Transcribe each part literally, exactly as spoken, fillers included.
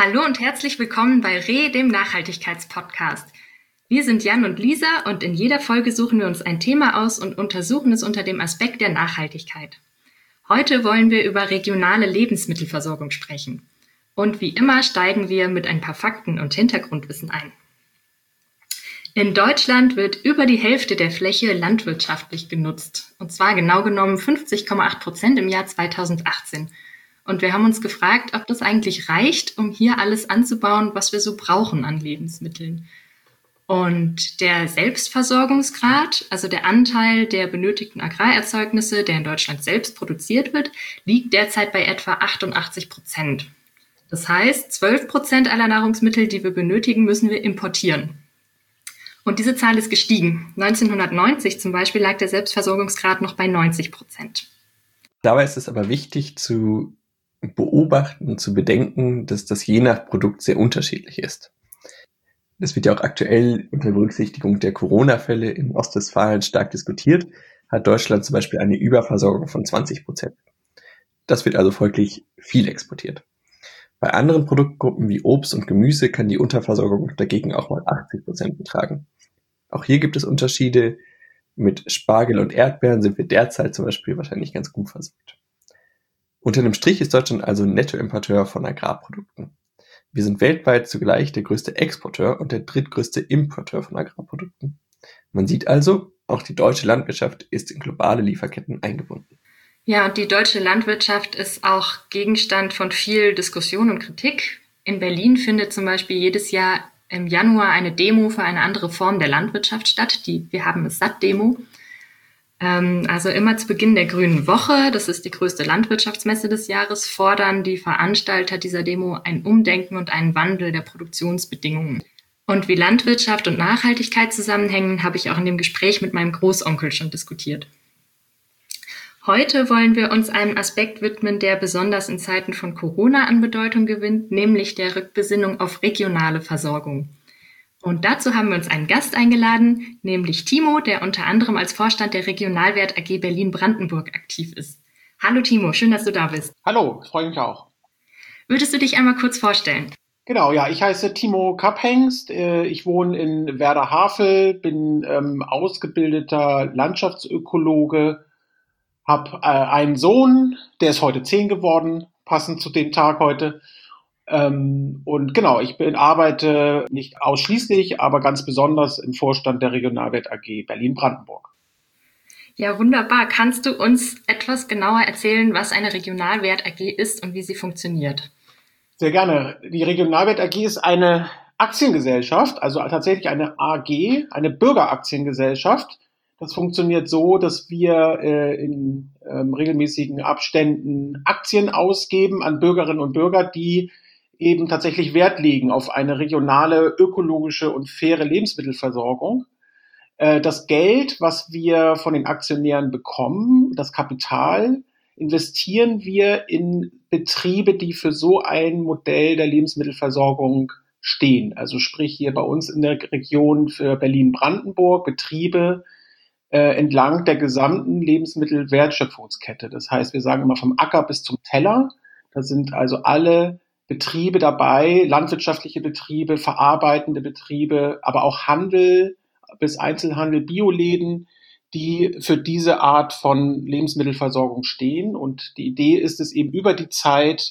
Hallo und herzlich willkommen bei Re, dem Nachhaltigkeitspodcast. Wir sind Jan und Lisa und in jeder Folge suchen wir uns ein Thema aus und untersuchen es unter dem Aspekt der Nachhaltigkeit. Heute wollen wir über regionale Lebensmittelversorgung sprechen. Und wie immer steigen wir mit ein paar Fakten und Hintergrundwissen ein. In Deutschland wird über die Hälfte der Fläche landwirtschaftlich genutzt. Und zwar genau genommen fünfzig Komma acht Prozent im Jahr zweitausendachtzehn. Und wir haben uns gefragt, ob das eigentlich reicht, um hier alles anzubauen, was wir so brauchen an Lebensmitteln. Und der Selbstversorgungsgrad, also der Anteil der benötigten Agrarerzeugnisse, der in Deutschland selbst produziert wird, liegt derzeit bei etwa achtundachtzig Prozent. Das heißt, zwölf Prozent aller Nahrungsmittel, die wir benötigen, müssen wir importieren. Und diese Zahl ist gestiegen. neunzehnhundertneunzig zum Beispiel lag der Selbstversorgungsgrad noch bei neunzig Prozent. Dabei ist es aber wichtig zu beobachten und zu bedenken, dass das je nach Produkt sehr unterschiedlich ist. Das wird ja auch aktuell unter Berücksichtigung der Corona-Fälle in Ostwestfalen stark diskutiert, hat Deutschland zum Beispiel eine Überversorgung von zwanzig Prozent. Das wird also folglich viel exportiert. Bei anderen Produktgruppen wie Obst und Gemüse kann die Unterversorgung dagegen auch mal achtzig Prozent betragen. Auch hier gibt es Unterschiede. Mit Spargel und Erdbeeren sind wir derzeit zum Beispiel wahrscheinlich ganz gut versorgt. Unter dem Strich ist Deutschland also Nettoimporteur von Agrarprodukten. Wir sind weltweit zugleich der größte Exporteur und der drittgrößte Importeur von Agrarprodukten. Man sieht also, auch die deutsche Landwirtschaft ist in globale Lieferketten eingebunden. Ja, und die deutsche Landwirtschaft ist auch Gegenstand von viel Diskussion und Kritik. In Berlin findet zum Beispiel jedes Jahr im Januar eine Demo für eine andere Form der Landwirtschaft statt, die Wir haben es satt Demo. Ähm, also immer zu Beginn der Grünen Woche, das ist die größte Landwirtschaftsmesse des Jahres, fordern die Veranstalter dieser Demo ein Umdenken und einen Wandel der Produktionsbedingungen. Und wie Landwirtschaft und Nachhaltigkeit zusammenhängen, habe ich auch in dem Gespräch mit meinem Großonkel schon diskutiert. Heute wollen wir uns einem Aspekt widmen, der besonders in Zeiten von Corona an Bedeutung gewinnt, nämlich der Rückbesinnung auf regionale Versorgung. Und dazu haben wir uns einen Gast eingeladen, nämlich Timo, der unter anderem als Vorstand der Regionalwert A G Berlin-Brandenburg aktiv ist. Hallo Timo, schön, dass du da bist. Hallo, freue mich auch. Würdest du dich einmal kurz vorstellen? Genau, ja, ich heiße Timo Kapphengst, ich wohne in Werder-Havel, bin ähm, ausgebildeter Landschaftsökologe, habe äh, einen Sohn, der ist heute zehn geworden, passend zu dem Tag heute. Ähm, und genau, ich bin, arbeite nicht ausschließlich, aber ganz besonders im Vorstand der Regionalwert A G Berlin-Brandenburg. Ja, wunderbar. Kannst du uns etwas genauer erzählen, was eine Regionalwert A G ist und wie sie funktioniert? Sehr gerne. Die Regionalwert A G ist eine Aktiengesellschaft, also tatsächlich eine A G, eine Bürgeraktiengesellschaft. Das funktioniert so, dass wir äh, in ähm, regelmäßigen Abständen Aktien ausgeben an Bürgerinnen und Bürger, die eben tatsächlich Wert legen auf eine regionale, ökologische und faire Lebensmittelversorgung. Äh, das Geld, was wir von den Aktionären bekommen, das Kapital, investieren wir in Betriebe, die für so ein Modell der Lebensmittelversorgung stehen. Also sprich hier bei uns in der Region für Berlin-Brandenburg Betriebe äh, entlang der gesamten Lebensmittelwertschöpfungskette. Das heißt, wir sagen immer vom Acker bis zum Teller. Da sind also alle Betriebe dabei, landwirtschaftliche Betriebe, verarbeitende Betriebe, aber auch Handel bis Einzelhandel, Bioläden, die für diese Art von Lebensmittelversorgung stehen. Und die Idee ist es eben über die Zeit,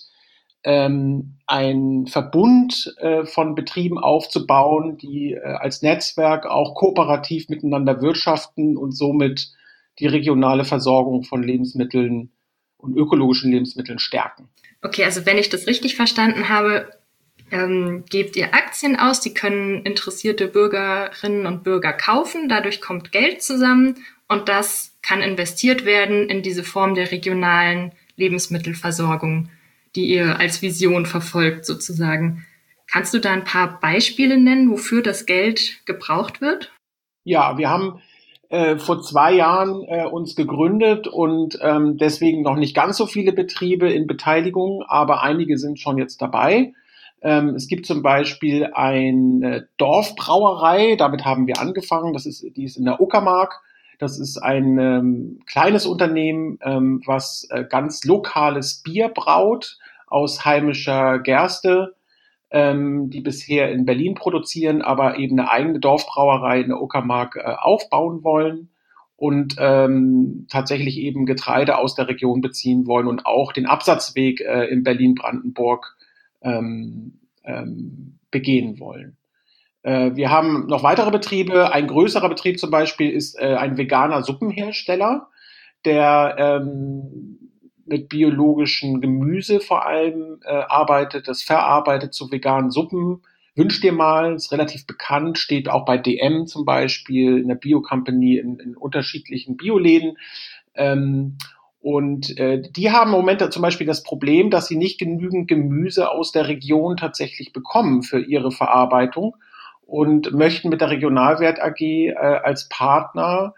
ähm, ein Verbund äh, von Betrieben aufzubauen, die äh, als Netzwerk auch kooperativ miteinander wirtschaften und somit die regionale Versorgung von Lebensmitteln und ökologischen Lebensmitteln stärken. Okay, also wenn ich das richtig verstanden habe, ähm, gebt ihr Aktien aus, die können interessierte Bürgerinnen und Bürger kaufen, dadurch kommt Geld zusammen und das kann investiert werden in diese Form der regionalen Lebensmittelversorgung, die ihr als Vision verfolgt sozusagen. Kannst du da ein paar Beispiele nennen, wofür das Geld gebraucht wird? Ja, wir haben Äh, vor zwei Jahren äh, uns gegründet und ähm, deswegen noch nicht ganz so viele Betriebe in Beteiligung, aber einige sind schon jetzt dabei. Ähm, es gibt zum Beispiel eine Dorfbrauerei, damit haben wir angefangen, das ist, die ist in der Uckermark. Das ist ein ähm, kleines Unternehmen, ähm, was äh, ganz lokales Bier braut aus heimischer Gerste. ähm, die bisher in Berlin produzieren, aber eben eine eigene Dorfbrauerei in der Uckermark äh, aufbauen wollen und ähm, tatsächlich eben Getreide aus der Region beziehen wollen und auch den Absatzweg äh, in Berlin-Brandenburg ähm, ähm, begehen wollen. Äh, wir haben noch weitere Betriebe. Ein größerer Betrieb zum Beispiel ist äh, ein veganer Suppenhersteller, der ähm, mit biologischem Gemüse vor allem äh, arbeitet, das verarbeitet zu veganen Suppen. Wünsch dir mal, ist relativ bekannt, steht auch bei D M zum Beispiel, in der Bio-Company, in, in unterschiedlichen Bioläden. Ähm, und äh, die haben im Moment zum Beispiel das Problem, dass sie nicht genügend Gemüse aus der Region tatsächlich bekommen für ihre Verarbeitung und möchten mit der Regionalwert A G äh, als Partner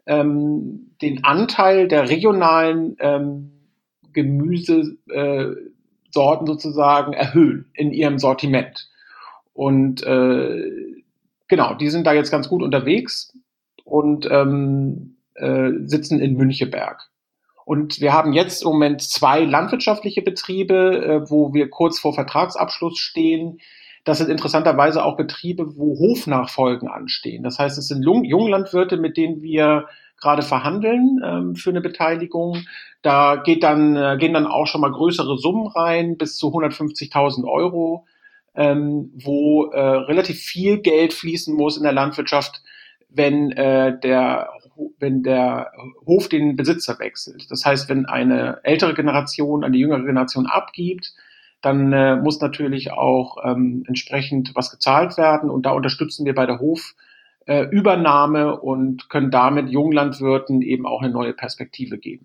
ähm, den Anteil der regionalen ähm, Gemüsesorten äh, sozusagen erhöhen in ihrem Sortiment. Und äh, genau, die sind da jetzt ganz gut unterwegs und ähm, äh, sitzen in Müncheberg. Und wir haben jetzt im Moment zwei landwirtschaftliche Betriebe, äh, wo wir kurz vor Vertragsabschluss stehen. Das sind interessanterweise auch Betriebe, wo Hofnachfolgen anstehen. Das heißt, es sind Junglandwirte, mit denen wir gerade verhandeln ähm, für eine Beteiligung. Da geht dann, äh, gehen dann auch schon mal größere Summen rein, bis zu hundertfünfzigtausend Euro, ähm, wo äh, relativ viel Geld fließen muss in der Landwirtschaft, wenn äh, der wenn der Hof den Besitzer wechselt. Das heißt, wenn eine ältere Generation an die jüngere Generation abgibt, dann äh, muss natürlich auch ähm, entsprechend was gezahlt werden. Und da unterstützen wir bei der Hofübernahme und können damit Junglandwirten eben auch eine neue Perspektive geben.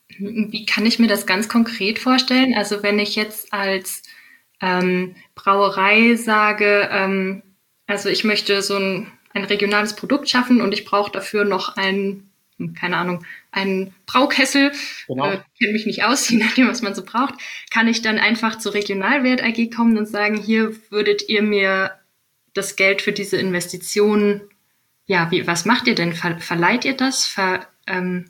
Wie kann ich mir das ganz konkret vorstellen? Also wenn ich jetzt als ähm, Brauerei sage, ähm, also ich möchte so ein, ein regionales Produkt schaffen und ich brauche dafür noch einen, keine Ahnung, einen Braukessel, genau. äh, kenne mich nicht aus, je nachdem, was man so braucht, kann ich dann einfach zur Regionalwert A G kommen und sagen, hier würdet ihr mir das Geld für diese Investition, ja, wie, was macht ihr denn? Ver, verleiht ihr das? Ver, ähm,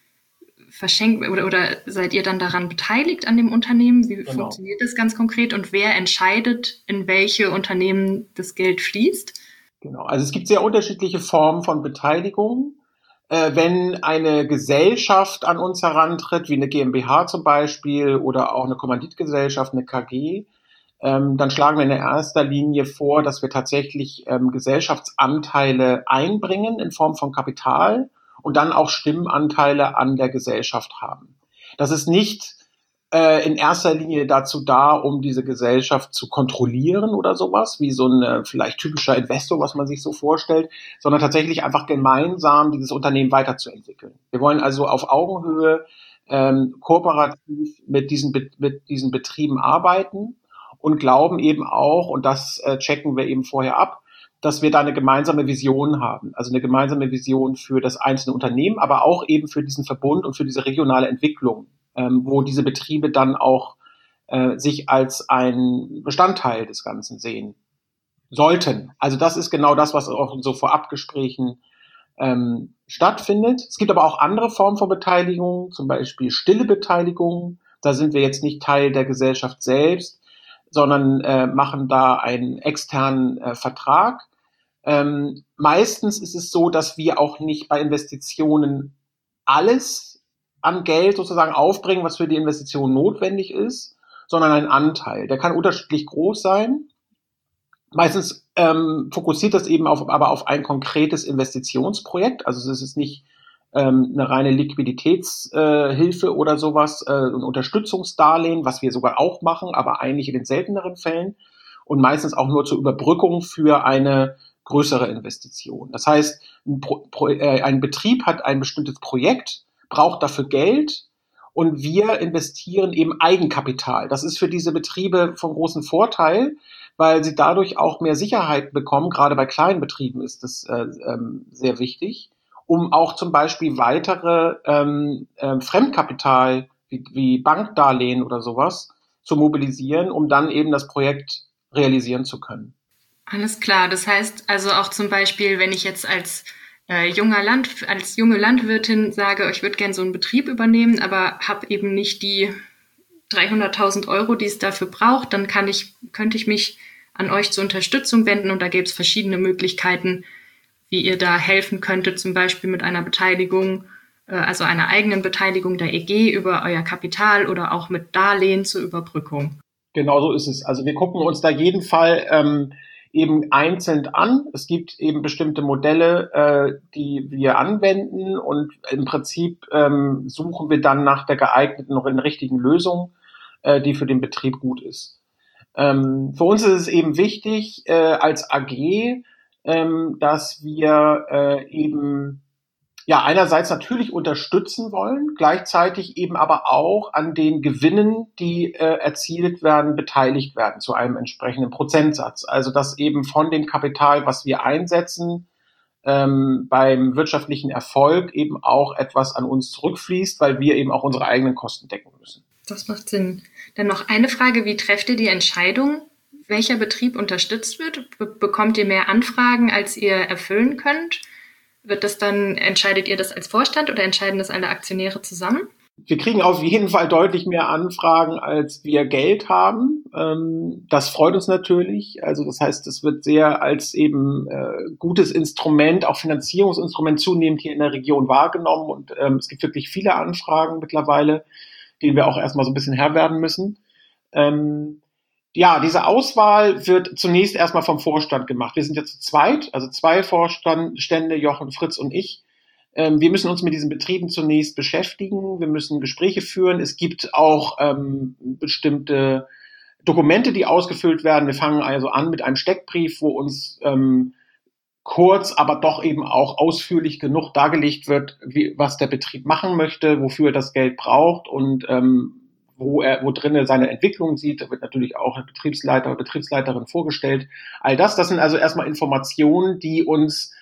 verschenkt oder, oder seid ihr dann daran beteiligt an dem Unternehmen? Wie genau. funktioniert das ganz konkret und wer entscheidet, in welche Unternehmen das Geld fließt? Genau, also es gibt sehr unterschiedliche Formen von Beteiligung. Äh, wenn eine Gesellschaft an uns herantritt, wie eine GmbH zum Beispiel oder auch eine Kommanditgesellschaft, eine K G, ähm, dann schlagen wir in erster Linie vor, dass wir tatsächlich ähm, Gesellschaftsanteile einbringen in Form von Kapital und dann auch Stimmenanteile an der Gesellschaft haben. Das ist nicht äh, in erster Linie dazu da, um diese Gesellschaft zu kontrollieren oder sowas, wie so ein äh, vielleicht typischer Investor, was man sich so vorstellt, sondern tatsächlich einfach gemeinsam dieses Unternehmen weiterzuentwickeln. Wir wollen also auf Augenhöhe ähm, kooperativ mit diesen, mit diesen Betrieben arbeiten und glauben eben auch, und das äh, checken wir eben vorher ab, dass wir da eine gemeinsame Vision haben, also eine gemeinsame Vision für das einzelne Unternehmen, aber auch eben für diesen Verbund und für diese regionale Entwicklung, ähm, wo diese Betriebe dann auch äh, sich als ein Bestandteil des Ganzen sehen sollten. Also das ist genau das, was auch in so Vorabgesprächen ähm, stattfindet. Es gibt aber auch andere Formen von Beteiligung, zum Beispiel stille Beteiligung. Da sind wir jetzt nicht Teil der Gesellschaft selbst, sondern äh, machen da einen externen äh, Vertrag. Ähm, meistens ist es so, dass wir auch nicht bei Investitionen alles an Geld sozusagen aufbringen, was für die Investition notwendig ist, sondern einen Anteil. Der kann unterschiedlich groß sein. Meistens ähm, fokussiert das eben auf, aber auf ein konkretes Investitionsprojekt. Also es ist nicht ähm, eine reine Liquiditätshilfe äh, oder sowas, äh, ein Unterstützungsdarlehen, was wir sogar auch machen, aber eigentlich in den selteneren Fällen und meistens auch nur zur Überbrückung für eine größere Investition. Das heißt, ein, Pro, Pro, äh, ein Betrieb hat ein bestimmtes Projekt, braucht dafür Geld und wir investieren eben Eigenkapital. Das ist für diese Betriebe von großem Vorteil, weil sie dadurch auch mehr Sicherheit bekommen. Gerade bei kleinen Betrieben ist das äh, ähm, sehr wichtig, um auch zum Beispiel weitere ähm, äh, Fremdkapital wie, wie Bankdarlehen oder sowas zu mobilisieren, um dann eben das Projekt realisieren zu können. Alles klar. Das heißt also auch zum Beispiel, wenn ich jetzt als äh, junger Land, als junge Landwirtin sage, ich würde gerne so einen Betrieb übernehmen, aber habe eben nicht die dreihunderttausend Euro, die es dafür braucht, dann kann ich, könnte ich mich an euch zur Unterstützung wenden und da gäbe es verschiedene Möglichkeiten, wie ihr da helfen könntet, zum Beispiel mit einer Beteiligung, äh, also einer eigenen Beteiligung der E G über euer Kapital oder auch mit Darlehen zur Überbrückung. Genau so ist es. Also wir gucken uns da jeden Fall ähm, eben einzeln an. Es gibt eben bestimmte Modelle, äh, die wir anwenden und im Prinzip ähm, suchen wir dann nach der geeigneten und richtigen Lösung, äh, die für den Betrieb gut ist. Ähm, für uns ist es eben wichtig äh, als A G, ähm, dass wir äh, eben ja einerseits natürlich unterstützen wollen, gleichzeitig eben aber auch an den Gewinnen, die äh, erzielt werden, beteiligt werden zu einem entsprechenden Prozentsatz. Also dass eben von dem Kapital, was wir einsetzen, ähm, beim wirtschaftlichen Erfolg eben auch etwas an uns zurückfließt, weil wir eben auch unsere eigenen Kosten decken müssen. Das macht Sinn. Dann noch eine Frage, wie trefft ihr die Entscheidung, welcher Betrieb unterstützt wird? Be- bekommt ihr mehr Anfragen, als ihr erfüllen könnt? Wird das dann, entscheidet ihr das als Vorstand oder entscheiden das alle Aktionäre zusammen? Wir kriegen auf jeden Fall deutlich mehr Anfragen, als wir Geld haben. Ähm, das freut uns natürlich. Also das heißt, es wird sehr als eben äh, gutes Instrument, auch Finanzierungsinstrument zunehmend hier in der Region wahrgenommen. Und ähm, es gibt wirklich viele Anfragen mittlerweile, denen wir auch erstmal so ein bisschen Herr werden müssen. Ähm, Ja, diese Auswahl wird zunächst erstmal vom Vorstand gemacht. Wir sind jetzt zu zweit, also zwei Vorstände, Jochen, Fritz und ich. Ähm, wir müssen uns mit diesen Betrieben zunächst beschäftigen. Wir müssen Gespräche führen. Es gibt auch ähm, bestimmte Dokumente, die ausgefüllt werden. Wir fangen also an mit einem Steckbrief, wo uns ähm, kurz, aber doch eben auch ausführlich genug dargelegt wird, wie, was der Betrieb machen möchte, wofür er das Geld braucht und ähm, wo er, wo drin er seine Entwicklung sieht. Da wird natürlich auch ein Betriebsleiter oder Betriebsleiterin vorgestellt. All das, das sind also erstmal Informationen, die uns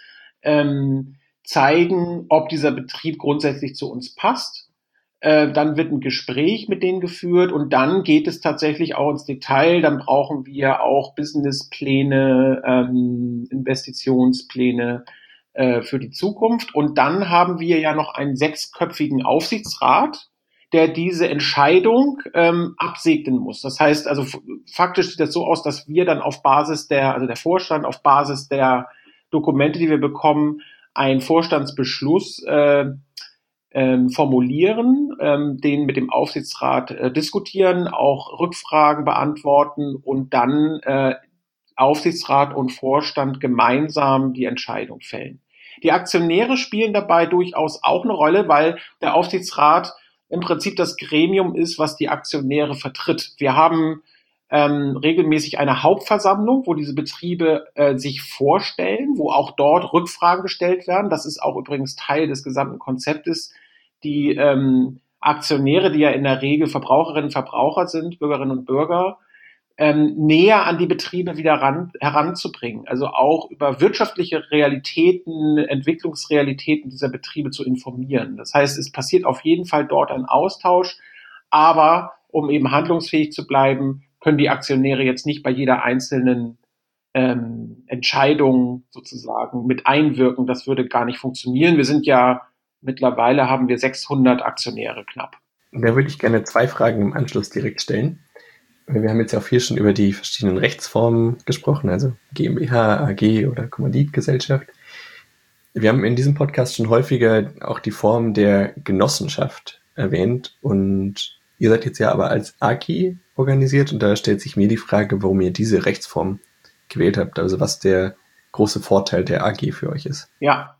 ähm, zeigen, ob dieser Betrieb grundsätzlich zu uns passt. Äh, dann wird ein Gespräch mit denen geführt und dann geht es tatsächlich auch ins Detail. Dann brauchen wir auch Businesspläne, ähm, Investitionspläne äh, für die Zukunft. Und dann haben wir ja noch einen sechsköpfigen Aufsichtsrat, der diese Entscheidung ähm, absegnen muss. Das heißt, also f- faktisch sieht das so aus, dass wir dann auf Basis der, also der Vorstand auf Basis der Dokumente, die wir bekommen, einen Vorstandsbeschluss äh, ähm, formulieren, ähm, den mit dem Aufsichtsrat äh, diskutieren, auch Rückfragen beantworten und dann äh, Aufsichtsrat und Vorstand gemeinsam die Entscheidung fällen. Die Aktionäre spielen dabei durchaus auch eine Rolle, weil der Aufsichtsrat im Prinzip das Gremium ist, was die Aktionäre vertritt. Wir haben ähm, regelmäßig eine Hauptversammlung, wo diese Betriebe äh, sich vorstellen, wo auch dort Rückfragen gestellt werden. Das ist auch übrigens Teil des gesamten Konzeptes. Die ähm, Aktionäre, die ja in der Regel Verbraucherinnen und Verbraucher sind, Bürgerinnen und Bürger, ähm, näher an die Betriebe wieder ran, heranzubringen. Also auch über wirtschaftliche Realitäten, Entwicklungsrealitäten dieser Betriebe zu informieren. Das heißt, es passiert auf jeden Fall dort ein Austausch, aber um eben handlungsfähig zu bleiben, können die Aktionäre jetzt nicht bei jeder einzelnen ähm, Entscheidung sozusagen mit einwirken. Das würde gar nicht funktionieren. Wir sind ja, mittlerweile haben wir sechshundert Aktionäre knapp. Da würde ich gerne zwei Fragen im Anschluss direkt stellen. Wir haben jetzt ja auch viel schon über die verschiedenen Rechtsformen gesprochen, also GmbH, A G oder Kommanditgesellschaft. Wir haben in diesem Podcast schon häufiger auch die Form der Genossenschaft erwähnt und ihr seid jetzt ja aber als A G organisiert und da stellt sich mir die Frage, warum ihr diese Rechtsform gewählt habt, also was der große Vorteil der A G für euch ist. Ja,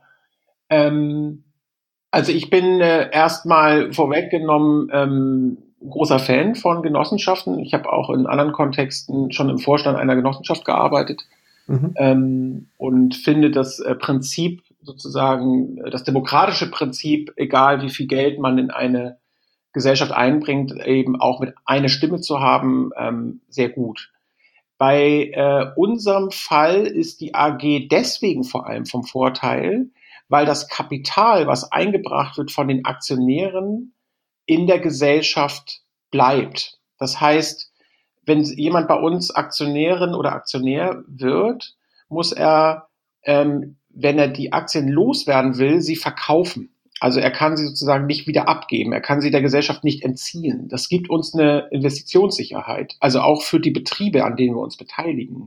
ähm, also ich bin äh, erstmal vorweggenommen ähm, großer Fan von Genossenschaften. Ich habe auch in anderen Kontexten schon im Vorstand einer Genossenschaft gearbeitet mhm. ähm, und finde das äh, Prinzip sozusagen, das demokratische Prinzip, egal wie viel Geld man in eine Gesellschaft einbringt, eben auch mit einer Stimme zu haben, ähm, sehr gut. Bei äh, unserem Fall ist die A G deswegen vor allem vom Vorteil, weil das Kapital, was eingebracht wird von den Aktionären, in der Gesellschaft bleibt. Das heißt, wenn jemand bei uns Aktionärin oder Aktionär wird, muss er, ähm, wenn er die Aktien loswerden will, sie verkaufen. Also er kann sie sozusagen nicht wieder abgeben. Er kann sie der Gesellschaft nicht entziehen. Das gibt uns eine Investitionssicherheit. Also auch für die Betriebe, an denen wir uns beteiligen.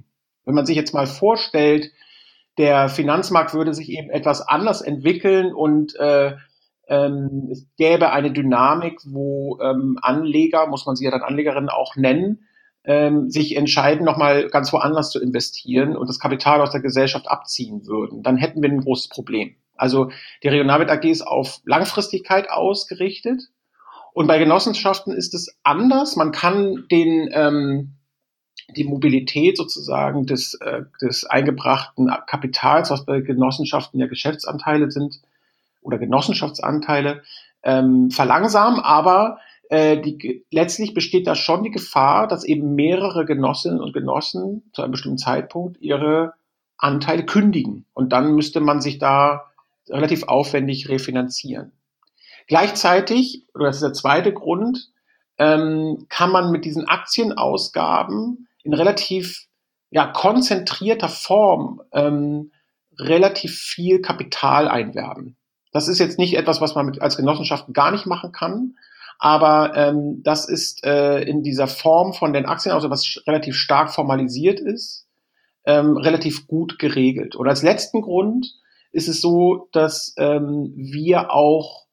Wenn man sich jetzt mal vorstellt, der Finanzmarkt würde sich eben etwas anders entwickeln und äh, ähm, es gäbe eine Dynamik, wo ähm, Anleger, muss man sie ja dann Anlegerinnen auch nennen, ähm, sich entscheiden, nochmal ganz woanders zu investieren und das Kapital aus der Gesellschaft abziehen würden. Dann hätten wir ein großes Problem. Also die Regionalwert A G ist auf Langfristigkeit ausgerichtet und bei Genossenschaften ist es anders. Man kann den ähm, die Mobilität sozusagen des, äh, des eingebrachten Kapitals, was bei Genossenschaften ja Geschäftsanteile sind oder Genossenschaftsanteile, ähm, verlangsamen, aber äh, die, letztlich besteht da schon die Gefahr, dass eben mehrere Genossinnen und Genossen zu einem bestimmten Zeitpunkt ihre Anteile kündigen und dann müsste man sich da relativ aufwendig refinanzieren. Gleichzeitig, oder das ist der zweite Grund, ähm, kann man mit diesen Aktienausgaben in relativ ja, konzentrierter Form ähm, relativ viel Kapital einwerben. Das ist jetzt nicht etwas, was man mit, als Genossenschaften gar nicht machen kann, aber ähm, das ist äh, in dieser Form von den Aktien, also was relativ stark formalisiert ist, ähm, relativ gut geregelt. Und als letzten Grund ist es so, dass ähm, wir auch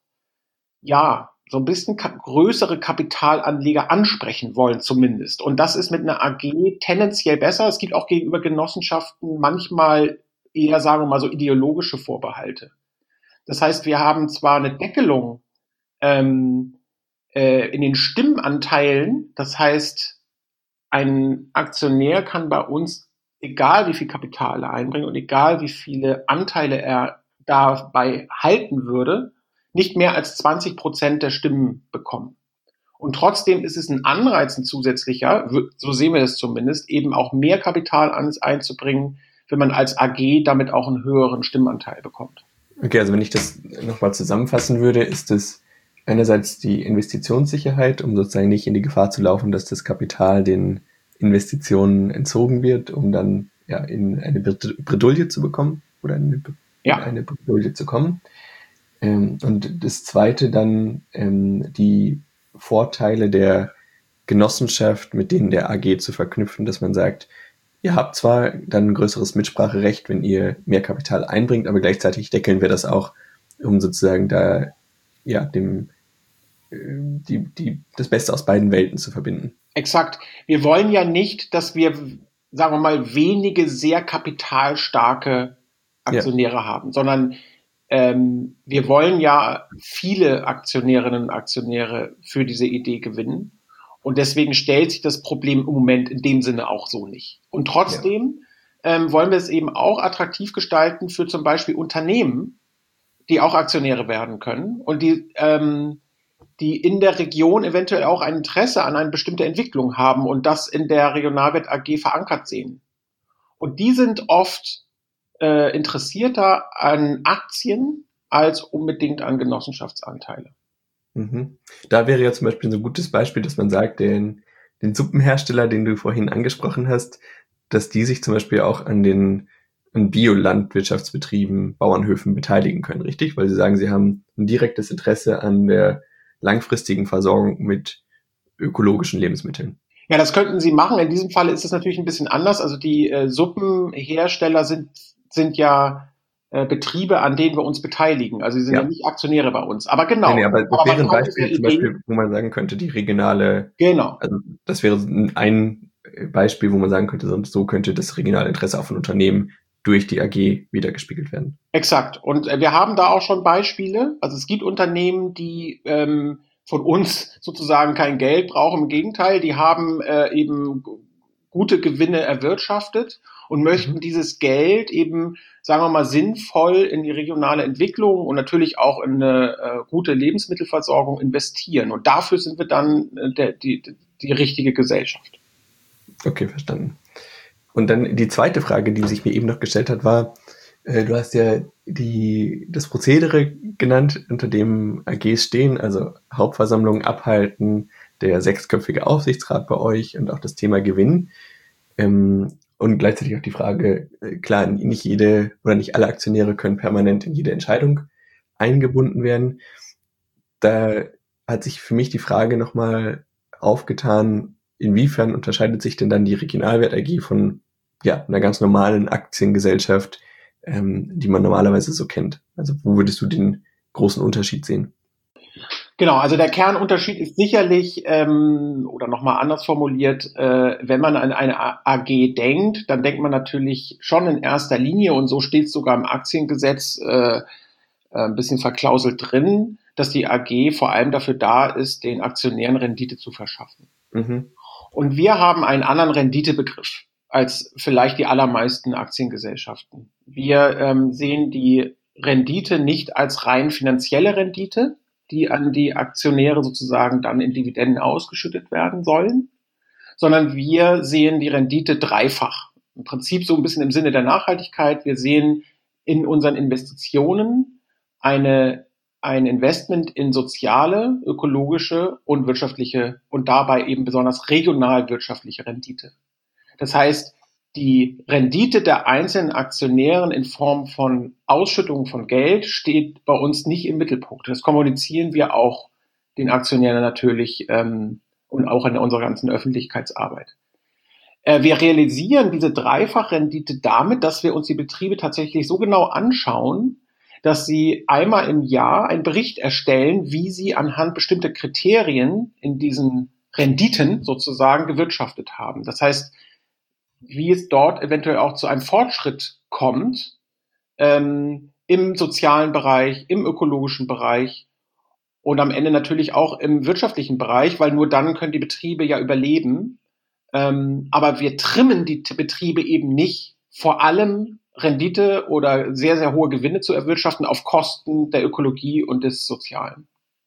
ja so ein bisschen ka- größere Kapitalanleger ansprechen wollen zumindest. Und das ist mit einer A G tendenziell besser. Es gibt auch gegenüber Genossenschaften manchmal eher, sagen wir mal, so ideologische Vorbehalte. Das heißt, wir haben zwar eine Deckelung ähm, äh, in den Stimmenanteilen. Das heißt, ein Aktionär kann bei uns, egal wie viel Kapital er einbringt und egal wie viele Anteile er dabei halten würde, nicht mehr als zwanzig Prozent der Stimmen bekommen. Und trotzdem ist es ein Anreiz, ein zusätzlicher, so sehen wir das zumindest, eben auch mehr Kapital einzubringen, wenn man als A G damit auch einen höheren Stimmenanteil bekommt. Okay, also wenn ich das nochmal zusammenfassen würde, ist es einerseits die Investitionssicherheit, um sozusagen nicht in die Gefahr zu laufen, dass das Kapital den Investitionen entzogen wird, um dann ja in eine Bredouille zu bekommen oder in ja. eine Bredouille zu kommen. Ähm, und das zweite dann ähm, die Vorteile der Genossenschaft mit denen der A G zu verknüpfen, dass man sagt, ihr habt zwar dann ein größeres Mitspracherecht, wenn ihr mehr Kapital einbringt, aber gleichzeitig deckeln wir das auch, um sozusagen da ja dem äh, die, die, das Beste aus beiden Welten zu verbinden. Exakt. Wir wollen ja nicht, dass wir, sagen wir mal, wenige sehr kapitalstarke Aktionäre ja. haben, sondern ähm, wir wollen ja viele Aktionärinnen und Aktionäre für diese Idee gewinnen. Und deswegen stellt sich das Problem im Moment in dem Sinne auch so nicht. Und trotzdem ja. ähm, wollen wir es eben auch attraktiv gestalten für zum Beispiel Unternehmen, die auch Aktionäre werden können und die, ähm, die in der Region eventuell auch ein Interesse an einer bestimmten Entwicklung haben und das in der Regionalwert A G verankert sehen. Und die sind oft äh, interessierter an Aktien als unbedingt an Genossenschaftsanteile. Mhm. Da wäre ja zum Beispiel so ein gutes Beispiel, dass man sagt, den, den Suppenhersteller, den du vorhin angesprochen hast, dass die sich zum Beispiel auch an den an Biolandwirtschaftsbetrieben, Bauernhöfen beteiligen können, richtig? Weil sie sagen, sie haben ein direktes Interesse an der langfristigen Versorgung mit ökologischen Lebensmitteln. Ja, das könnten sie machen. In diesem Fall ist es natürlich ein bisschen anders. Also die äh, Suppenhersteller sind, sind ja äh, Betriebe, an denen wir uns beteiligen. Also sie sind ja, ja nicht Aktionäre bei uns. Aber genau. Nee, nee, aber das aber wäre ein Beispiel zum Beispiel, wo man sagen könnte, die regionale, genau. Also das wäre ein Beispiel, wo man sagen könnte, sonst so könnte das regionale Interesse auf ein Unternehmen durch die A G wiedergespiegelt werden. Exakt. Und äh, wir haben da auch schon Beispiele. Also es gibt Unternehmen, die ähm, von uns sozusagen kein Geld brauchen. Im Gegenteil, die haben äh, eben gute Gewinne erwirtschaftet und möchten mhm. dieses Geld eben, sagen wir mal, sinnvoll in die regionale Entwicklung und natürlich auch in eine äh, gute Lebensmittelversorgung investieren. Und dafür sind wir dann äh, der, die, die richtige Gesellschaft. Okay, verstanden. Und dann die zweite Frage, die sich mir eben noch gestellt hat, war, äh, du hast ja die das Prozedere genannt, unter dem A Gs stehen, also Hauptversammlung abhalten, der sechsköpfige Aufsichtsrat bei euch und auch das Thema Gewinn. Ähm, und gleichzeitig auch die Frage, äh, klar, nicht jede oder nicht alle Aktionäre können permanent in jede Entscheidung eingebunden werden. Da hat sich für mich die Frage nochmal aufgetan, inwiefern unterscheidet sich denn dann die Regionalwert A G von ja, einer ganz normalen Aktiengesellschaft, ähm, die man normalerweise so kennt? Also wo würdest du den großen Unterschied sehen? Genau, also der Kernunterschied ist sicherlich, ähm, oder nochmal anders formuliert, äh, wenn man an eine A G denkt, dann denkt man natürlich schon in erster Linie, und so steht es sogar im Aktiengesetz äh, ein bisschen verklauselt drin, dass die A G vor allem dafür da ist, den Aktionären Rendite zu verschaffen. Mhm. Und wir haben einen anderen Renditebegriff als vielleicht die allermeisten Aktiengesellschaften. Wir ähm, sehen die Rendite nicht als rein finanzielle Rendite, die an die Aktionäre sozusagen dann in Dividenden ausgeschüttet werden sollen, sondern wir sehen die Rendite dreifach. Im Prinzip so ein bisschen im Sinne der Nachhaltigkeit. Wir sehen in unseren Investitionen eine, ein Investment in soziale, ökologische und wirtschaftliche und dabei eben besonders regional wirtschaftliche Rendite. Das heißt, die Rendite der einzelnen Aktionären in Form von Ausschüttungen von Geld steht bei uns nicht im Mittelpunkt. Das kommunizieren wir auch den Aktionären natürlich ähm, und auch in unserer ganzen Öffentlichkeitsarbeit. Äh, wir realisieren diese Dreifachrendite damit, dass wir uns die Betriebe tatsächlich so genau anschauen, dass sie einmal im Jahr einen Bericht erstellen, wie sie anhand bestimmter Kriterien in diesen Renditen sozusagen gewirtschaftet haben. Das heißt, wie es dort eventuell auch zu einem Fortschritt kommt, ähm, im sozialen Bereich, im ökologischen Bereich und am Ende natürlich auch im wirtschaftlichen Bereich, weil nur dann können die Betriebe ja überleben. Ähm, aber wir trimmen die T- Betriebe eben nicht, vor allem Rendite oder sehr, sehr hohe Gewinne zu erwirtschaften auf Kosten der Ökologie und des Sozialen.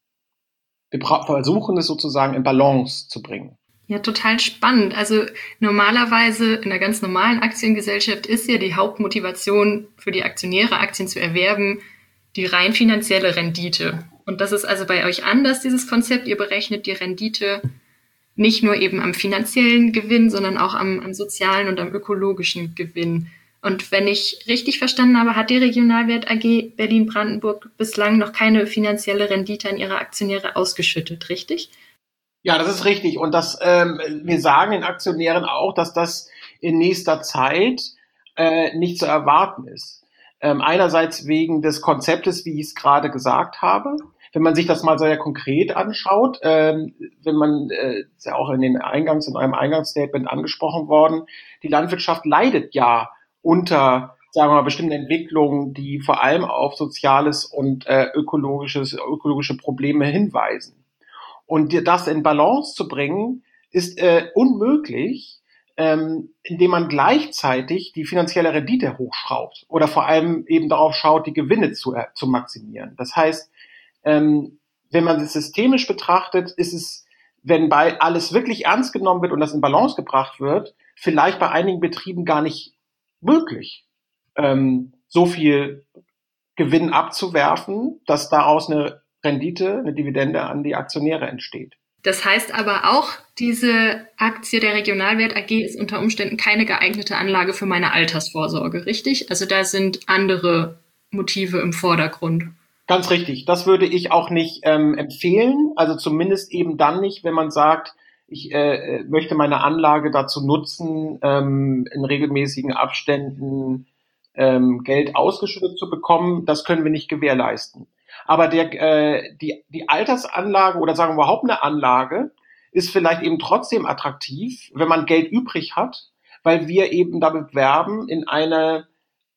Wir bra- versuchen es sozusagen in Balance zu bringen. Ja, total spannend. Also normalerweise in einer ganz normalen Aktiengesellschaft ist ja die Hauptmotivation für die Aktionäre, Aktien zu erwerben, die rein finanzielle Rendite. Und das ist also bei euch anders, dieses Konzept. Ihr berechnet die Rendite nicht nur eben am finanziellen Gewinn, sondern auch am, am sozialen und am ökologischen Gewinn. Und wenn ich richtig verstanden habe, hat die Regionalwert A G Berlin-Brandenburg bislang noch keine finanzielle Rendite an ihre Aktionäre ausgeschüttet, richtig? Ja, das ist richtig. Und das, ähm, wir sagen den Aktionären auch, dass das in nächster Zeit äh, nicht zu erwarten ist. Ähm, einerseits wegen des Konzeptes, wie ich es gerade gesagt habe. Wenn man sich das mal sehr konkret anschaut, ähm, wenn man, äh, ist ja auch in den Eingangs, in eurem Eingangsstatement angesprochen worden, die Landwirtschaft leidet ja unter, sagen wir mal, bestimmten Entwicklungen, die vor allem auf soziales und äh, ökologisches, ökologische Probleme hinweisen. Und das in Balance zu bringen, ist äh, unmöglich, ähm, indem man gleichzeitig die finanzielle Rendite hochschraubt oder vor allem eben darauf schaut, die Gewinne zu, äh, zu maximieren. Das heißt, ähm, wenn man es systemisch betrachtet, ist es, wenn bei alles wirklich ernst genommen wird und das in Balance gebracht wird, vielleicht bei einigen Betrieben gar nicht möglich, ähm, so viel Gewinn abzuwerfen, dass daraus eine Rendite, eine Dividende an die Aktionäre entsteht. Das heißt aber auch, diese Aktie der Regionalwert A G ist unter Umständen keine geeignete Anlage für meine Altersvorsorge, richtig? Also da sind andere Motive im Vordergrund. Ganz richtig. Das würde ich auch nicht ähm, empfehlen. Also zumindest eben dann nicht, wenn man sagt, ich äh, möchte meine Anlage dazu nutzen, ähm, in regelmäßigen Abständen ähm, Geld ausgeschüttet zu bekommen. Das können wir nicht gewährleisten. Aber der, äh, die, die Altersanlage oder sagen wir überhaupt eine Anlage ist vielleicht eben trotzdem attraktiv, wenn man Geld übrig hat, weil wir eben damit werben, in eine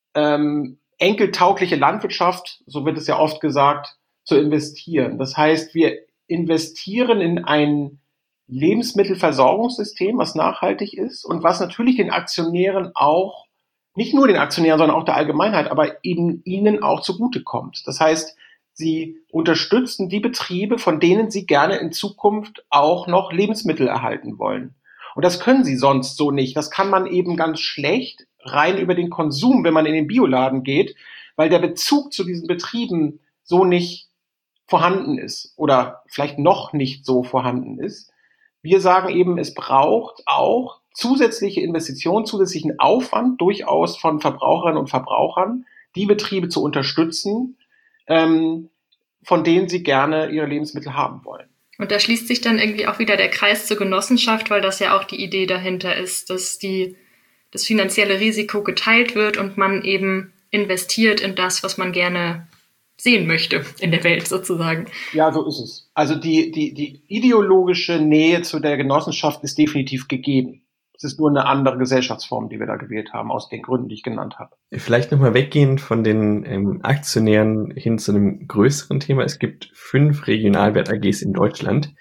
ähm, enkeltaugliche Landwirtschaft, so wird es ja oft gesagt, zu investieren. Das heißt, wir investieren in ein Lebensmittelversorgungssystem, was nachhaltig ist und was natürlich den Aktionären auch, nicht nur den Aktionären, sondern auch der Allgemeinheit, aber eben ihnen auch zugutekommt. Das heißt, sie unterstützen die Betriebe, von denen sie gerne in Zukunft auch noch Lebensmittel erhalten wollen. Und das können sie sonst so nicht. Das kann man eben ganz schlecht rein über den Konsum, wenn man in den Bioladen geht, weil der Bezug zu diesen Betrieben so nicht vorhanden ist oder vielleicht noch nicht so vorhanden ist. Wir sagen eben, es braucht auch zusätzliche Investitionen, zusätzlichen Aufwand durchaus von Verbraucherinnen und Verbrauchern, die Betriebe zu unterstützen, ähm, von denen sie gerne ihre Lebensmittel haben wollen. Und da schließt sich dann irgendwie auch wieder der Kreis zur Genossenschaft, weil das ja auch die Idee dahinter ist, dass die das finanzielle Risiko geteilt wird und man eben investiert in das, was man gerne sehen möchte in der Welt sozusagen. Ja, so ist es. Also die, die, die ideologische Nähe zu der Genossenschaft ist definitiv gegeben. Es ist nur eine andere Gesellschaftsform, die wir da gewählt haben, aus den Gründen, die ich genannt habe. Vielleicht nochmal weggehend von den ähm, Aktionären hin zu einem größeren Thema. Es gibt fünf Regionalwert-A Gs in Deutschland.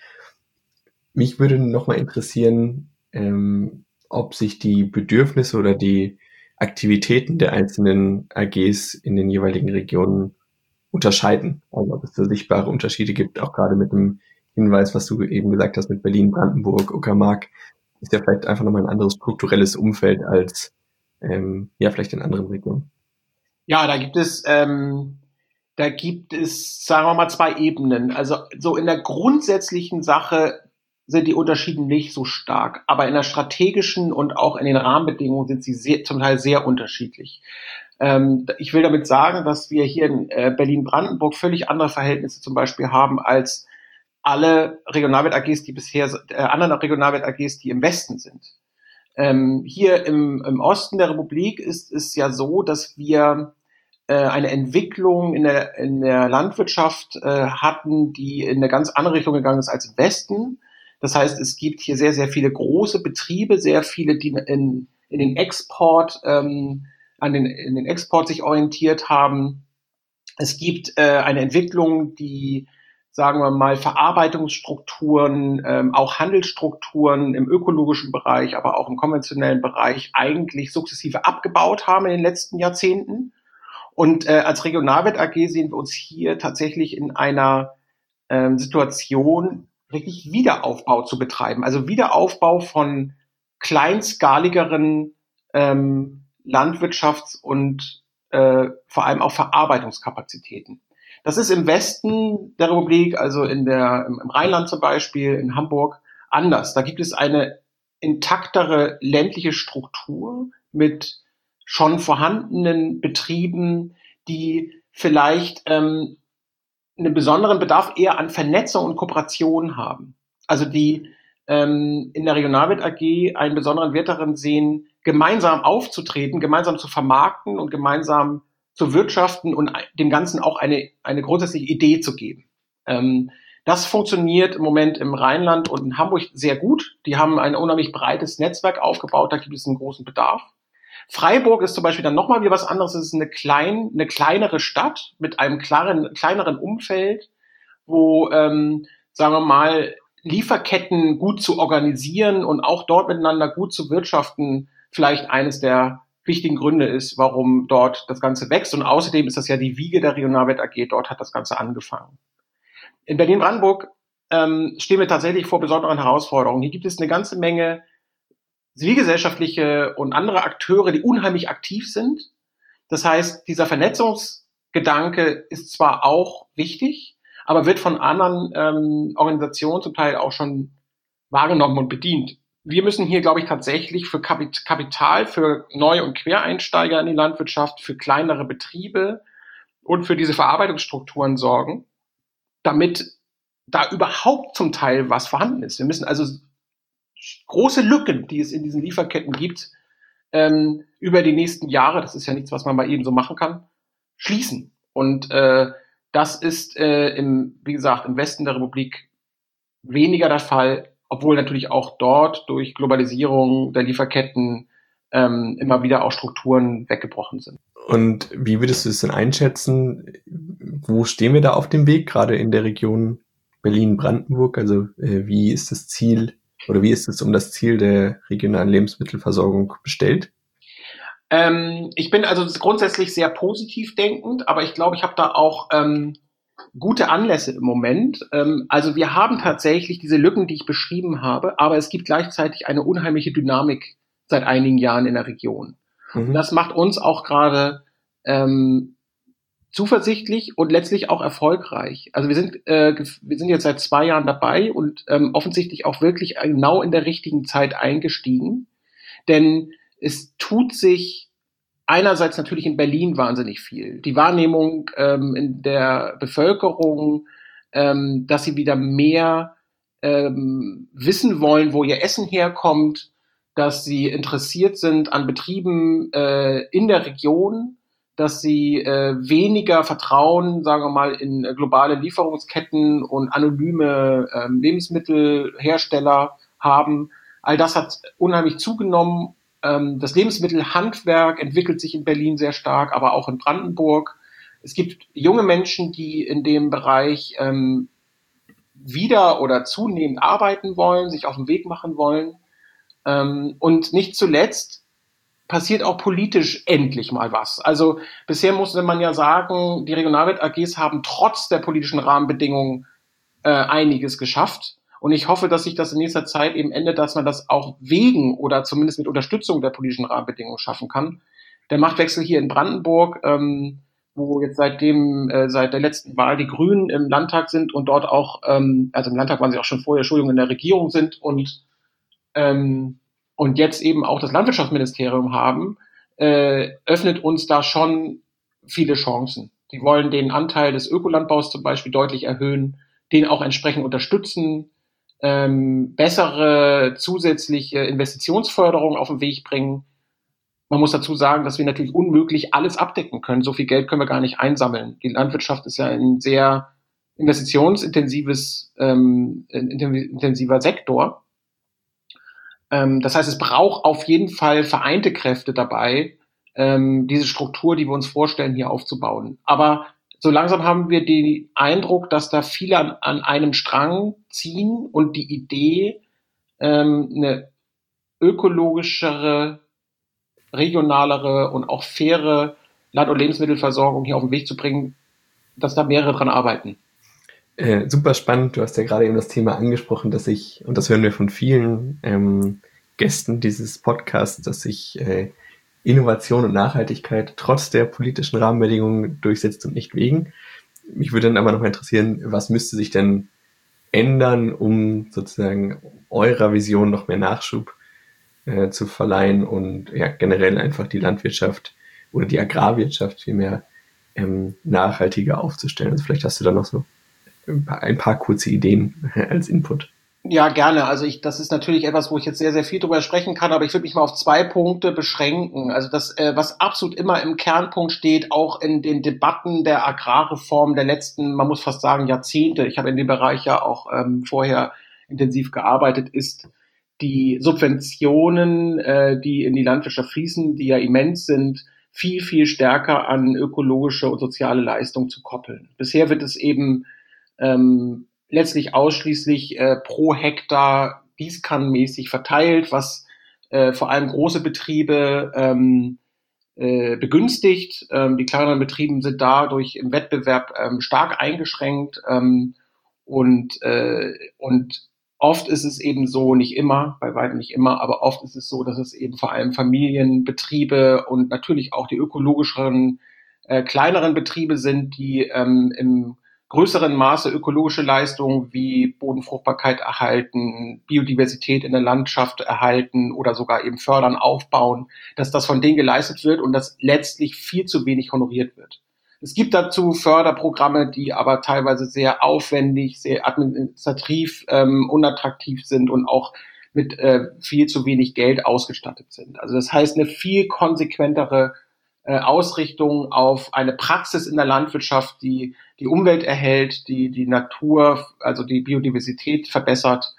Mich würde nochmal interessieren, ähm, ob sich die Bedürfnisse oder die Aktivitäten der einzelnen A Gs in den jeweiligen Regionen unterscheiden. Also ob es da sichtbare Unterschiede gibt, auch gerade mit dem Hinweis, was du eben gesagt hast, mit Berlin, Brandenburg, Uckermark, ist ja vielleicht einfach nochmal ein anderes strukturelles Umfeld als ähm, ja vielleicht in anderen Regionen. Ja, da gibt es ähm, da gibt es, sagen wir mal, zwei Ebenen. Also so in der grundsätzlichen Sache sind die Unterschiede nicht so stark, aber in der strategischen und auch in den Rahmenbedingungen sind sie sehr, zum Teil sehr unterschiedlich. Ähm, ich will damit sagen, dass wir hier in äh, Berlin-Brandenburg völlig andere Verhältnisse zum Beispiel haben als alle Regionalwert-A Gs, die bisher, äh, anderen Regionalwert-A Gs, die im Westen sind. Ähm, hier im, im Osten der Republik ist es ja so, dass wir äh, eine Entwicklung in der, in der Landwirtschaft äh, hatten, die in eine ganz andere Richtung gegangen ist als im Westen. Das heißt, es gibt hier sehr, sehr viele große Betriebe, sehr viele, die in, in den Export, ähm, an den, in den Export sich orientiert haben. Es gibt äh, eine Entwicklung, die, sagen wir mal, Verarbeitungsstrukturen, ähm, auch Handelsstrukturen im ökologischen Bereich, aber auch im konventionellen Bereich eigentlich sukzessive abgebaut haben in den letzten Jahrzehnten. Und äh, als Regionalwert-A G sehen wir uns hier tatsächlich in einer ähm, Situation, richtig Wiederaufbau zu betreiben. Also Wiederaufbau von kleinskaligeren ähm, Landwirtschafts- und äh, vor allem auch Verarbeitungskapazitäten. Das ist im Westen der Republik, also in der, im Rheinland zum Beispiel, in Hamburg, anders. Da gibt es eine intaktere ländliche Struktur mit schon vorhandenen Betrieben, die vielleicht ähm, einen besonderen Bedarf eher an Vernetzung und Kooperation haben. Also die ähm, in der Regionalwert-A G einen besonderen Wert darin sehen, gemeinsam aufzutreten, gemeinsam zu vermarkten und gemeinsam zu wirtschaften und dem Ganzen auch eine, eine grundsätzliche Idee zu geben. Ähm, das funktioniert im Moment im Rheinland und in Hamburg sehr gut. Die haben ein unheimlich breites Netzwerk aufgebaut, da gibt es einen großen Bedarf. Freiburg ist zum Beispiel dann nochmal wieder was anderes. Es ist eine, klein, eine kleinere Stadt mit einem klaren, kleineren Umfeld, wo, ähm, sagen wir mal, Lieferketten gut zu organisieren und auch dort miteinander gut zu wirtschaften vielleicht eines der wichtigen Gründe ist, warum dort das Ganze wächst. Und außerdem ist das ja die Wiege der Regionalwert-A G. Dort hat das Ganze angefangen. In Berlin-Brandenburg ähm, stehen wir tatsächlich vor besonderen Herausforderungen. Hier gibt es eine ganze Menge zivilgesellschaftliche und andere Akteure, die unheimlich aktiv sind. Das heißt, dieser Vernetzungsgedanke ist zwar auch wichtig, aber wird von anderen ähm, Organisationen zum Teil auch schon wahrgenommen und bedient. Wir müssen hier, glaube ich, tatsächlich für Kapital, für Neu- und Quereinsteiger in die Landwirtschaft, für kleinere Betriebe und für diese Verarbeitungsstrukturen sorgen, damit da überhaupt zum Teil was vorhanden ist. Wir müssen also große Lücken, die es in diesen Lieferketten gibt, ähm, über die nächsten Jahre, das ist ja nichts, was man mal eben so machen kann, schließen. Und äh, das ist, äh, im, wie gesagt, im Westen der Republik weniger der Fall, obwohl natürlich auch dort durch Globalisierung der Lieferketten ähm, immer wieder auch Strukturen weggebrochen sind. Und wie würdest du es denn einschätzen? Wo stehen wir da auf dem Weg, gerade in der Region Berlin-Brandenburg? Also äh, wie ist das Ziel oder wie ist es um das Ziel der regionalen Lebensmittelversorgung bestellt? Ähm, ich bin also grundsätzlich sehr positiv denkend, aber ich glaube, ich habe da auch ähm, gute Anlässe im Moment. Ähm, also wir haben tatsächlich diese Lücken, die ich beschrieben habe, aber es gibt gleichzeitig eine unheimliche Dynamik seit einigen Jahren in der Region. Mhm. Und das macht uns auch gerade ähm, zuversichtlich und letztlich auch erfolgreich. Also wir sind äh, wir sind jetzt seit zwei Jahren dabei und ähm, offensichtlich auch wirklich genau in der richtigen Zeit eingestiegen, denn es tut sich einerseits natürlich in Berlin wahnsinnig viel. Die Wahrnehmung ähm, in der Bevölkerung, ähm, dass sie wieder mehr ähm, wissen wollen, wo ihr Essen herkommt, dass sie interessiert sind an Betrieben äh, in der Region, dass sie äh, weniger Vertrauen, sagen wir mal, in äh, globale Lieferungsketten und anonyme äh, Lebensmittelhersteller haben. All das hat unheimlich zugenommen. Ähm, das Lebensmittelhandwerk entwickelt sich in Berlin sehr stark, aber auch in Brandenburg. Es gibt junge Menschen, die in dem Bereich ähm, wieder oder zunehmend arbeiten wollen, sich auf den Weg machen wollen. Ähm, und nicht zuletzt passiert auch politisch endlich mal was. Also bisher musste man ja sagen, die Regionalwelt-A Gs haben trotz der politischen Rahmenbedingungen äh, einiges geschafft. Und ich hoffe, dass sich das in nächster Zeit eben ändert, dass man das auch wegen oder zumindest mit Unterstützung der politischen Rahmenbedingungen schaffen kann. Der Machtwechsel hier in Brandenburg, ähm, wo jetzt seitdem, äh, seit der letzten Wahl die Grünen im Landtag sind und dort auch, ähm, also im Landtag waren sie auch schon vorher, Entschuldigung, in der Regierung sind und ähm, und jetzt eben auch das Landwirtschaftsministerium haben, äh, öffnet uns da schon viele Chancen. Die wollen den Anteil des Ökolandbaus zum Beispiel deutlich erhöhen, den auch entsprechend unterstützen, ähm, bessere zusätzliche Investitionsförderung auf den Weg bringen. Man muss dazu sagen, dass wir natürlich unmöglich alles abdecken können. So viel Geld können wir gar nicht einsammeln. Die Landwirtschaft ist ja ein sehr investitionsintensives, ähm, intensiver Sektor. Das heißt, es braucht auf jeden Fall vereinte Kräfte dabei, diese Struktur, die wir uns vorstellen, hier aufzubauen. Aber so langsam haben wir den Eindruck, dass da viele an, an einem Strang ziehen und die Idee, eine ökologischere, regionalere und auch faire Land- und Lebensmittelversorgung hier auf den Weg zu bringen, dass da mehrere dran arbeiten. Äh, super spannend. Du hast ja gerade eben das Thema angesprochen, dass ich, und das hören wir von vielen ähm, Gästen dieses Podcasts, dass sich äh, Innovation und Nachhaltigkeit trotz der politischen Rahmenbedingungen durchsetzt und nicht wegen. Mich würde dann aber noch mal interessieren, was müsste sich denn ändern, um sozusagen eurer Vision noch mehr Nachschub äh, zu verleihen und ja generell einfach die Landwirtschaft oder die Agrarwirtschaft vielmehr ähm, nachhaltiger aufzustellen. Also vielleicht hast du da noch so ein paar kurze Ideen als Input. Ja, gerne. Also ich, das ist natürlich etwas, wo ich jetzt sehr, sehr viel drüber sprechen kann, aber ich würde mich mal auf zwei Punkte beschränken. Also das, äh, was absolut immer im Kernpunkt steht, auch in den Debatten der Agrarreform der letzten, man muss fast sagen, Jahrzehnte, ich habe in dem Bereich ja auch ähm, vorher intensiv gearbeitet, ist die Subventionen, äh, die in die Landwirtschaft fließen, die ja immens sind, viel, viel stärker an ökologische und soziale Leistung zu koppeln. Bisher wird es eben ähm, letztlich ausschließlich äh, pro Hektar gießkannenmäßig verteilt, was äh, vor allem große Betriebe ähm, äh, begünstigt. Ähm, die kleineren Betriebe sind dadurch im Wettbewerb ähm, stark eingeschränkt ähm, und, äh, und oft ist es eben so, nicht immer, bei weitem nicht immer, aber oft ist es so, dass es eben vor allem Familienbetriebe und natürlich auch die ökologischeren, äh, kleineren Betriebe sind, die ähm, im größeren Maße ökologische Leistungen wie Bodenfruchtbarkeit erhalten, Biodiversität in der Landschaft erhalten oder sogar eben fördern, aufbauen, dass das von denen geleistet wird und dass letztlich viel zu wenig honoriert wird. Es gibt dazu Förderprogramme, die aber teilweise sehr aufwendig, sehr administrativ ähm, unattraktiv sind und auch mit äh, viel zu wenig Geld ausgestattet sind. Also das heißt, eine viel konsequentere äh, Ausrichtung auf eine Praxis in der Landwirtschaft, die die Umwelt erhält, die die Natur, also die Biodiversität verbessert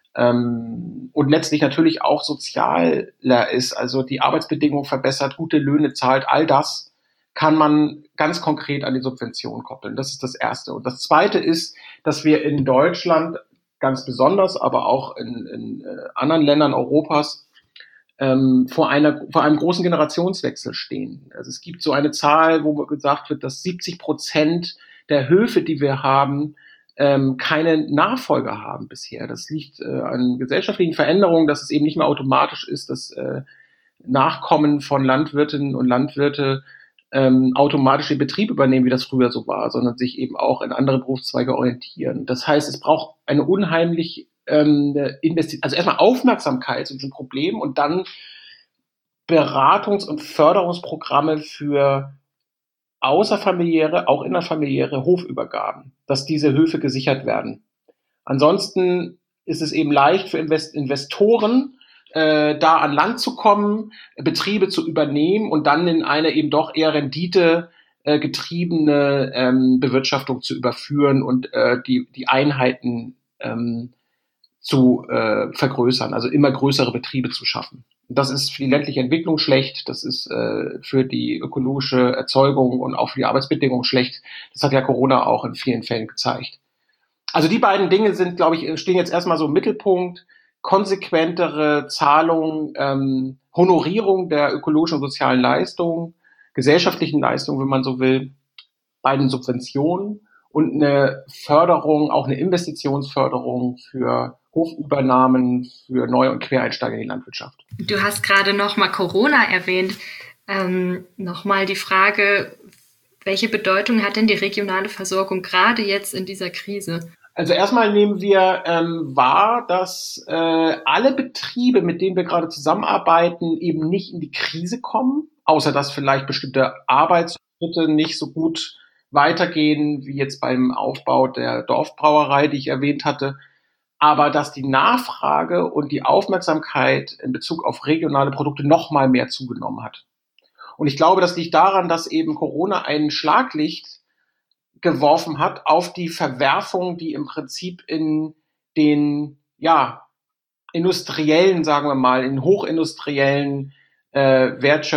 ähm, und letztlich natürlich auch sozialer ist, also die Arbeitsbedingungen verbessert, gute Löhne zahlt, all das kann man ganz konkret an die Subvention koppeln. Das ist das Erste. Und das Zweite ist, dass wir in Deutschland ganz besonders, aber auch in, in äh, anderen Ländern Europas ähm, vor einer vor einem großen Generationswechsel stehen. Also es gibt so eine Zahl, wo gesagt wird, dass siebzig Prozent der Höfe, die wir haben, ähm, keine Nachfolger haben bisher. Das liegt äh, an gesellschaftlichen Veränderungen, dass es eben nicht mehr automatisch ist, dass äh, Nachkommen von Landwirtinnen und Landwirte ähm, automatisch den Betrieb übernehmen, wie das früher so war, sondern sich eben auch in andere Berufszweige orientieren. Das heißt, es braucht eine unheimlich ähm, Investi- also erstmal Aufmerksamkeit zu diesem Problem und dann Beratungs- und Förderungsprogramme für außerfamiliäre, auch innerfamiliäre Hofübergaben, dass diese Höfe gesichert werden. Ansonsten ist es eben leicht für Invest- Investoren, äh, da an Land zu kommen, Betriebe zu übernehmen und dann in eine eben doch eher Rendite äh, getriebene ähm, Bewirtschaftung zu überführen und äh, die, die Einheiten ähm, zu äh, vergrößern, also immer größere Betriebe zu schaffen. Das ist für die ländliche Entwicklung schlecht, das ist äh, für die ökologische Erzeugung und auch für die Arbeitsbedingungen schlecht. Das hat ja Corona auch in vielen Fällen gezeigt. Also die beiden Dinge sind, glaube ich, stehen jetzt erstmal so im Mittelpunkt. Konsequentere Zahlung, ähm, Honorierung der ökologischen und sozialen Leistungen, gesellschaftlichen Leistungen, wenn man so will, bei den Subventionen und eine Förderung, auch eine Investitionsförderung für Hofübernahmen, für Neu- und Quereinsteiger in die Landwirtschaft. Du hast gerade nochmal Corona erwähnt. Ähm, nochmal die Frage, welche Bedeutung hat denn die regionale Versorgung gerade jetzt in dieser Krise? Also erstmal nehmen wir ähm, wahr, dass äh, alle Betriebe, mit denen wir gerade zusammenarbeiten, eben nicht in die Krise kommen, außer dass vielleicht bestimmte Arbeitsschritte nicht so gut weitergehen, wie jetzt beim Aufbau der Dorfbrauerei, die ich erwähnt hatte, aber dass die Nachfrage und die Aufmerksamkeit in Bezug auf regionale Produkte noch mal mehr zugenommen hat. Und ich glaube, das liegt daran, dass eben Corona ein Schlaglicht geworfen hat auf die Verwerfung, die im Prinzip in den, ja, industriellen, sagen wir mal, in hochindustriellen äh,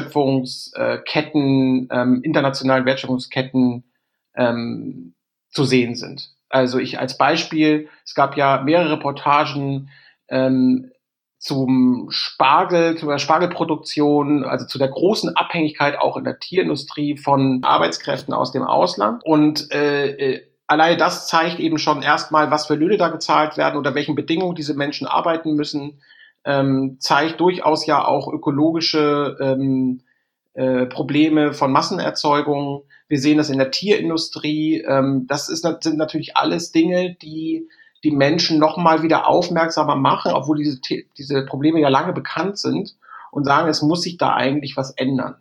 Wertschöpfungsketten, ähm, internationalen Wertschöpfungsketten ähm, zu sehen sind. Also ich als Beispiel, es gab ja mehrere Reportagen ähm, zum Spargel, zu der Spargelproduktion, also zu der großen Abhängigkeit auch in der Tierindustrie von Arbeitskräften aus dem Ausland. Und äh, alleine das zeigt eben schon erstmal, was für Löhne da gezahlt werden, unter welchen Bedingungen diese Menschen arbeiten müssen, ähm, zeigt durchaus ja auch ökologische ähm, äh, Probleme von Massenerzeugung. Wir sehen das in der Tierindustrie. Ähm, das ist, sind natürlich alles Dinge, die die Menschen noch mal wieder aufmerksamer machen, obwohl diese, diese Probleme ja lange bekannt sind und sagen, es muss sich da eigentlich was ändern.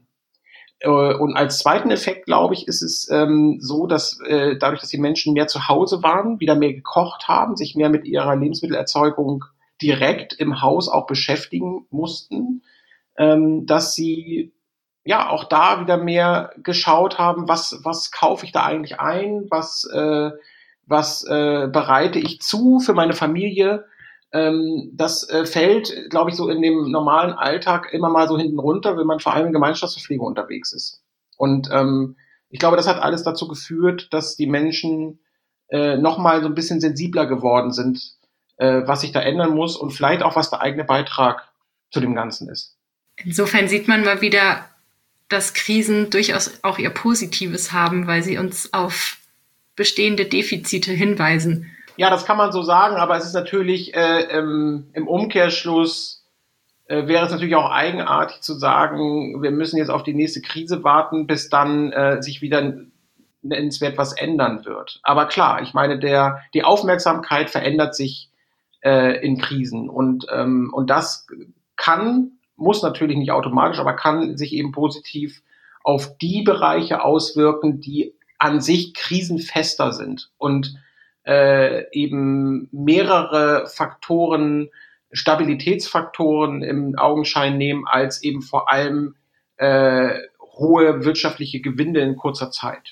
Und als zweiten Effekt, glaube ich, ist es ähm, so, dass äh, dadurch, dass die Menschen mehr zu Hause waren, wieder mehr gekocht haben, sich mehr mit ihrer Lebensmittelerzeugung direkt im Haus auch beschäftigen mussten, ähm, dass sie ja auch da wieder mehr geschaut haben, was was kaufe ich da eigentlich ein, was äh, was äh, bereite ich zu für meine Familie. Ähm, das äh, fällt, glaube ich, so in dem normalen Alltag immer mal so hinten runter, wenn man vor allem in Gemeinschaftsverpflegung unterwegs ist. Und ähm, ich glaube, das hat alles dazu geführt, dass die Menschen äh, noch mal so ein bisschen sensibler geworden sind, äh, was sich da ändern muss und vielleicht auch, was der eigene Beitrag zu dem Ganzen ist. Insofern sieht man mal wieder, dass Krisen durchaus auch ihr Positives haben, weil sie uns auf bestehende Defizite hinweisen. Ja, das kann man so sagen, aber es ist natürlich äh, im, im Umkehrschluss äh, wäre es natürlich auch eigenartig zu sagen, wir müssen jetzt auf die nächste Krise warten, bis dann äh, sich wieder nennenswert was ändern wird. Aber klar, ich meine, der die Aufmerksamkeit verändert sich äh, in Krisen und ähm, und das kann, muss natürlich nicht automatisch, aber kann sich eben positiv auf die Bereiche auswirken, die an sich krisenfester sind und äh, eben mehrere Faktoren, Stabilitätsfaktoren im Augenschein nehmen, als eben vor allem äh, hohe wirtschaftliche Gewinne in kurzer Zeit.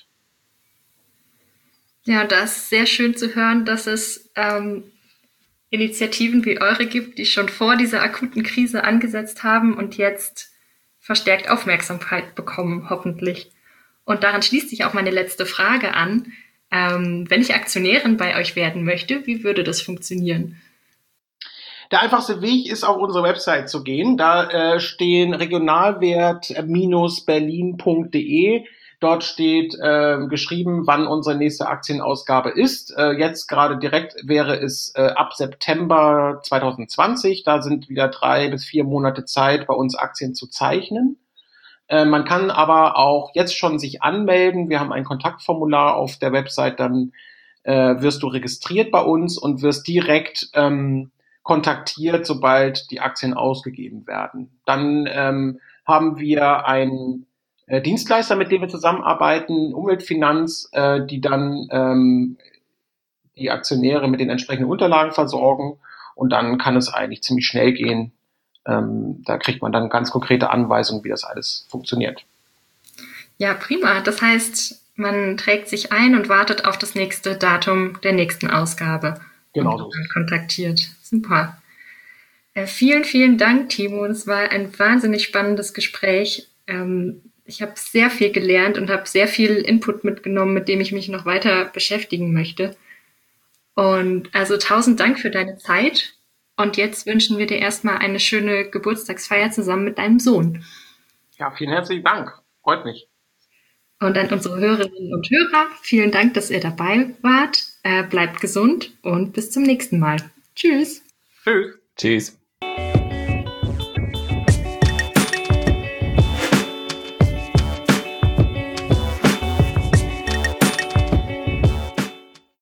Ja, das ist sehr schön zu hören, dass es ähm, Initiativen wie eure gibt, die schon vor dieser akuten Krise angesetzt haben und jetzt verstärkt Aufmerksamkeit bekommen, hoffentlich. Und daran schließt sich auch meine letzte Frage an. Ähm, wenn ich Aktionärin bei euch werden möchte, wie würde das funktionieren? Der einfachste Weg ist, auf unsere Website zu gehen. Da äh, stehen regionalwert Berlin punkt de. Dort steht äh, geschrieben, wann unsere nächste Aktienausgabe ist. Äh, jetzt gerade direkt wäre es äh, ab September zwanzig zwanzig. Da sind wieder drei bis vier Monate Zeit, bei uns Aktien zu zeichnen. Äh, man kann aber auch jetzt schon sich anmelden. Wir haben ein Kontaktformular auf der Website. Dann äh, wirst du registriert bei uns und wirst direkt ähm, kontaktiert, sobald die Aktien ausgegeben werden. Dann ähm, haben wir einen äh, Dienstleister, mit dem wir zusammenarbeiten, Umweltfinanz, äh, die dann ähm, die Aktionäre mit den entsprechenden Unterlagen versorgen. Und dann kann es eigentlich ziemlich schnell gehen, ähm, da kriegt man dann ganz konkrete Anweisungen, wie das alles funktioniert. Ja, prima. Das heißt, man trägt sich ein und wartet auf das nächste Datum der nächsten Ausgabe. Genau und so. Dann kontaktiert. Super. Äh, vielen, vielen Dank, Timo. Das war ein wahnsinnig spannendes Gespräch. Ähm, ich habe sehr viel gelernt und habe sehr viel Input mitgenommen, mit dem ich mich noch weiter beschäftigen möchte. Und also tausend Dank für deine Zeit. Und jetzt wünschen wir dir erstmal eine schöne Geburtstagsfeier zusammen mit deinem Sohn. Ja, vielen herzlichen Dank. Freut mich. Und an unsere Hörerinnen und Hörer, vielen Dank, dass ihr dabei wart. Äh, bleibt gesund und bis zum nächsten Mal. Tschüss. Tschüss. Tschüss.